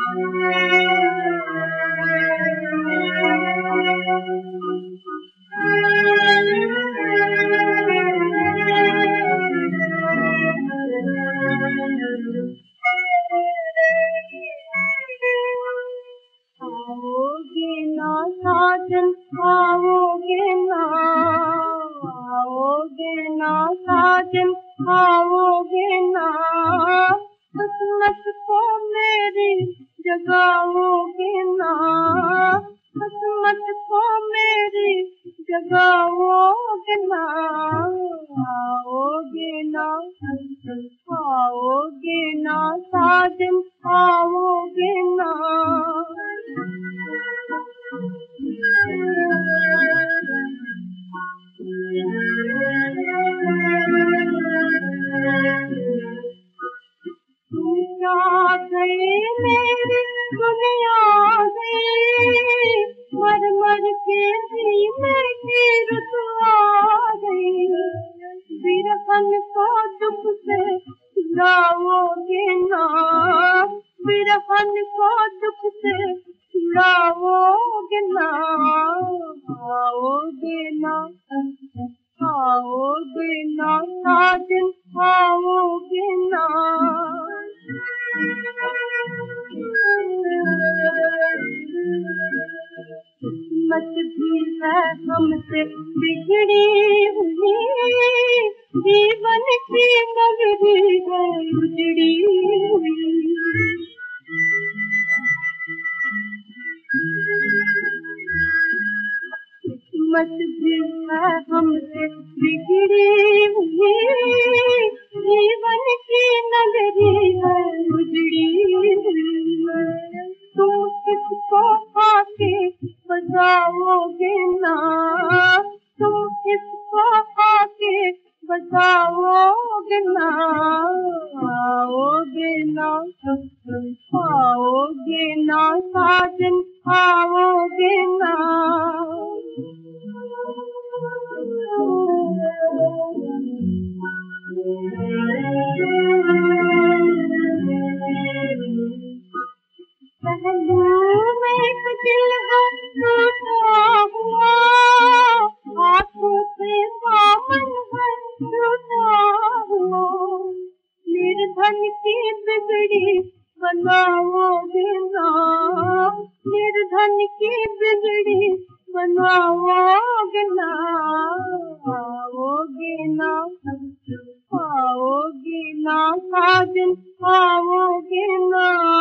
आओगे ना साजन, आओगे ना, आओगे ना साजन, आओगे ना, किस्मत को मेरी जगाओगे ना, किस्मत को मेरी जगाओगे ना, आओगे ना, आओगे ना साजन, आओगे ना। क्या गई मेरी दुनिया गई, मर मर के जीने की रुत आ गई, बिरहन को दुख से छुड़ाओगे ना, बिरहन को दुख से छुड़ाओगे ना, आओगे ना, आओगे ना साजन, आओगे ना। किस्मत भी है हमसे बिगड़ी हुई, जीवन की नगरी है उजड़ी हुई, किस्मत भी है हमसे बिगड़ी हुई, जीवन की नगरी है उजड़ी हुई, तुम किसको आके बजाओगे ना, तुम किसको आके बजाओगे ना, आओगे ना, आओगे ना साजन, आओगे ना। पहलू में एक दिल है टूटा हुआ, आँखों से सावन है टूटा हुआ, निर्धन की बिगड़ी बनाओगे ना, निर्धन की बिगड़ी बनाओगे ना, आओगे ना, आओगे ना साजन, आओगे ना।